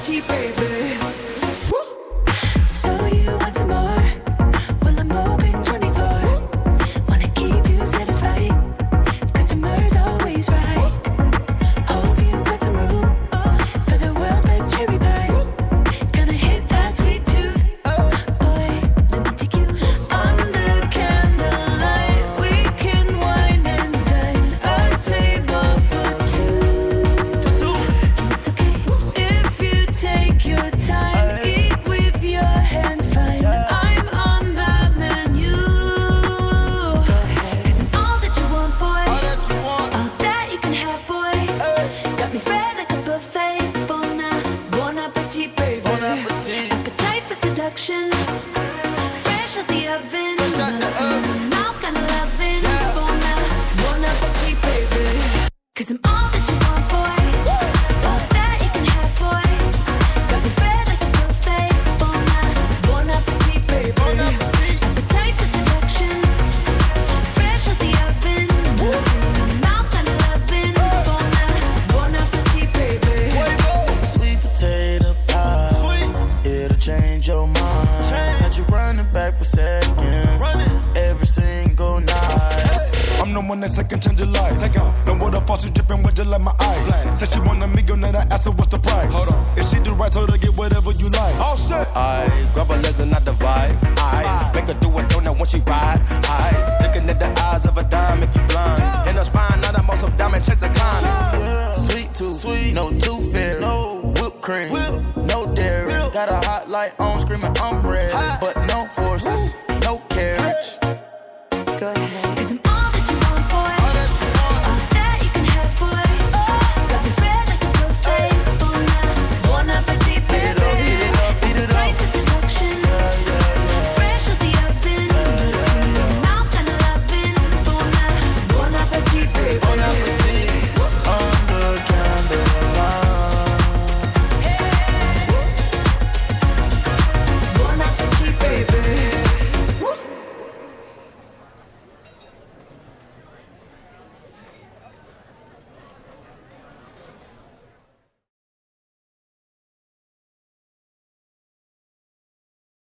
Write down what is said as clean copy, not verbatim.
appetite, baby. So you want some more? Well, I'm open 24. Wanna keep you satisfied, 'cause summer's always right. Hope you got some room for the world's best cherry pie. Gonna hit that sweet tooth. Boy, let me take you under candlelight. We can wine and dine. A table for two. It's okay if you take your time. Eat with your hands fine. I'm on the menu. 'Cause I'm all that you want, boy. All that you can have, boy. Got me spread like a buffet. Bon appetit, baby. Appetite for seduction. Fresh out the oven. Melts in my mouth, kinda loving. Bon appetit, baby. 'Cause I'm all that you want, boy. All that you can have, boy. Got me spread like a buffet. Bon appetit, baby. Appetite for seduction. Fresh out the oven. Melts in my mouth, kinda loving. Bon appetit, baby. Sweet potato pie, it'll change your mind. Had you running back for seconds, every single night. I'm the one that second change your life. Take off. Don't water faucet dripping with just like my eyes. Said she want a meal, then I asked her what's the price. Hold on. If she do right, told her get whatever you like. Oh shit. I grab her legs and not the vibe. I make her do a donut when she ride. I looking at the eyes of a dime, make you blind. In her spine, not a muscle diamond, chase the kind. Sweet tooth, no tooth fairy. Whipped cream, no dairy. Got a hot light on, screaming I'm ready. But no horses, no carriage. Go ahead. 'Cause I'm all that